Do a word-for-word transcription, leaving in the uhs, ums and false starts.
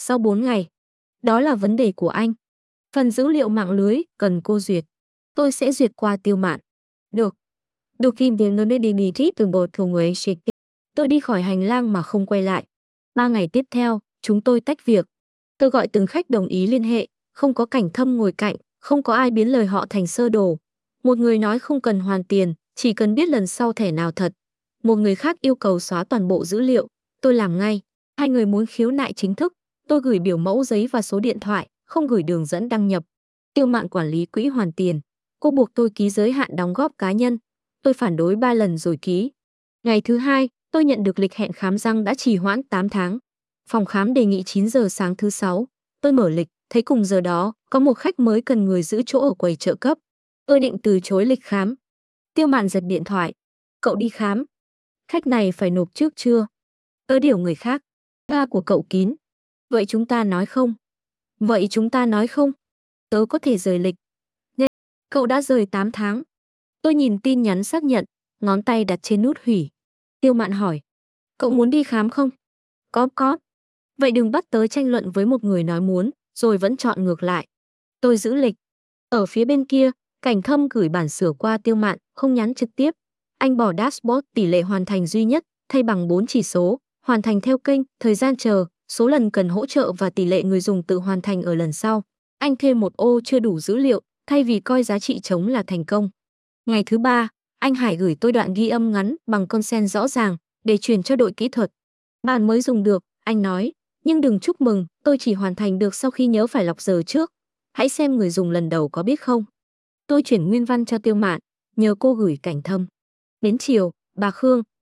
Sau bốn ngày. Đó là vấn đề của anh. Phần dữ liệu mạng lưới cần cô duyệt. Tôi sẽ duyệt qua Tiêu Mạn. Được. Được kim đến nơi đi đi trip từ bột thùng người shit. Tôi đi khỏi hành lang mà không quay lại. Ba ngày tiếp theo, chúng tôi tách việc. Tôi gọi từng khách đồng ý liên hệ, không có Cảnh Thâm ngồi cạnh, không có ai biến lời họ thành sơ đồ. Một người nói không cần hoàn tiền, chỉ cần biết lần sau thẻ nào thật. Một người khác yêu cầu xóa toàn bộ dữ liệu, tôi làm ngay. Hai người muốn khiếu nại chính thức, tôi gửi biểu mẫu giấy và số điện thoại, không gửi đường dẫn đăng nhập. Tiêu Mạn quản lý quỹ hoàn tiền. Cô buộc tôi ký giới hạn đóng góp cá nhân. Tôi phản đối ba lần rồi ký. Ngày thứ hai, tôi nhận được lịch hẹn khám răng đã trì hoãn tám tháng. Phòng khám đề nghị chín giờ sáng thứ sáu. Tôi mở lịch, thấy cùng giờ đó, có một khách mới cần người giữ chỗ ở quầy trợ cấp. Tôi định từ chối lịch khám. Tiêu Mạn giật điện thoại. Cậu đi khám. Khách này phải nộp trước chưa? Tớ điều người khác. Ba của cậu kín. Vậy chúng ta nói không? Vậy chúng ta nói không? Tớ có thể rời lịch. Nghe, cậu đã rời tám tháng. Tôi nhìn tin nhắn xác nhận, ngón tay đặt trên nút hủy. Tiêu Mạn hỏi. Cậu muốn đi khám không? Có có. Vậy đừng bắt tớ tranh luận với một người nói muốn, rồi vẫn chọn ngược lại. Tôi giữ lịch. Ở phía bên kia, Cảnh Thâm gửi bản sửa qua Tiêu Mạn, không nhắn trực tiếp. Anh bỏ dashboard tỷ lệ hoàn thành duy nhất, thay bằng bốn chỉ số, hoàn thành theo kênh, thời gian chờ, số lần cần hỗ trợ và tỷ lệ người dùng tự hoàn thành ở lần sau. Anh thêm một ô chưa đủ dữ liệu, thay vì coi giá trị trống là thành công. Ngày thứ ba, anh Hải gửi tôi đoạn ghi âm ngắn bằng consent rõ ràng để truyền cho đội kỹ thuật. Bạn mới dùng được, anh nói, nhưng đừng chúc mừng, tôi chỉ hoàn thành được sau khi nhớ phải lọc giờ trước. Hãy xem người dùng lần đầu có biết không. Tôi chuyển nguyên văn cho Tiêu Mạn, nhờ cô gửi Cảnh Thâm. Đến chiều, bà Khương,